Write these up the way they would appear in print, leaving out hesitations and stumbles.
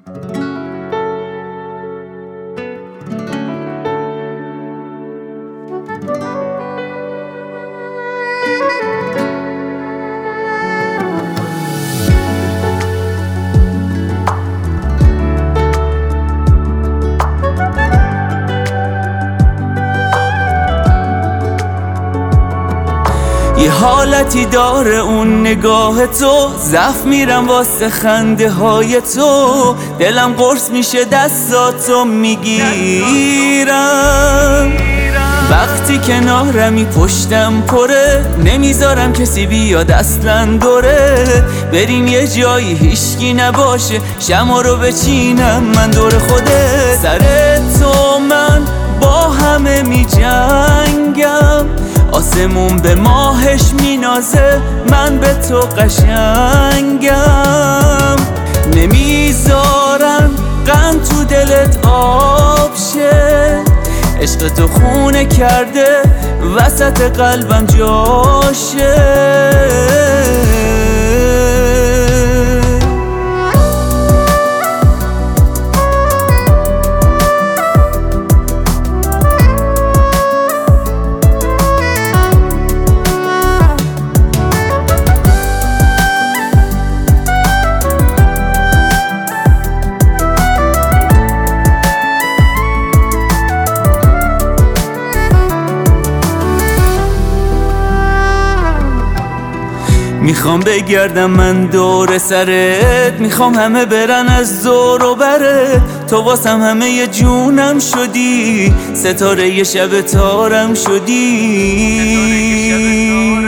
یه حالتی داره اون نگاه تو، زف میرم واسه خنده های تو، دلم قرص میشه دستاتو میگیرم. وقتی کنارمی پشتم پره، نمیذارم کسی بیاد اصلا دوره. بریم یه جایی هیشکی نباشه، شما رو بچینم من دور خوده. سر تو من با همه میجنگم، آسمون به ماهش مینازه، من به تو قشنگم. نمیذارم غم تو دلت آب شه، عشق تو خونه کرده وسط قلبم جاشه. میخوام بگردم من دور سرت، میخوام همه برن از دور و برت. تو واسم همه ی جونم شدی، ستاره ی شب تارم شدی.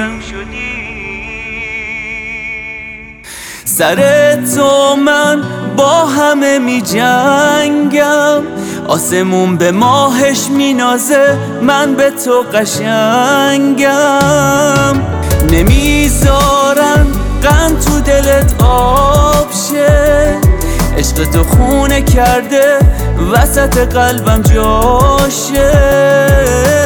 سر تو من با همه میجنگم، آسمون به ماهش مینازه، من به تو قشنگم. نمیذارم غم تو دلت آب شه، عشق تو خونه کرده وسط قلبم جاشه.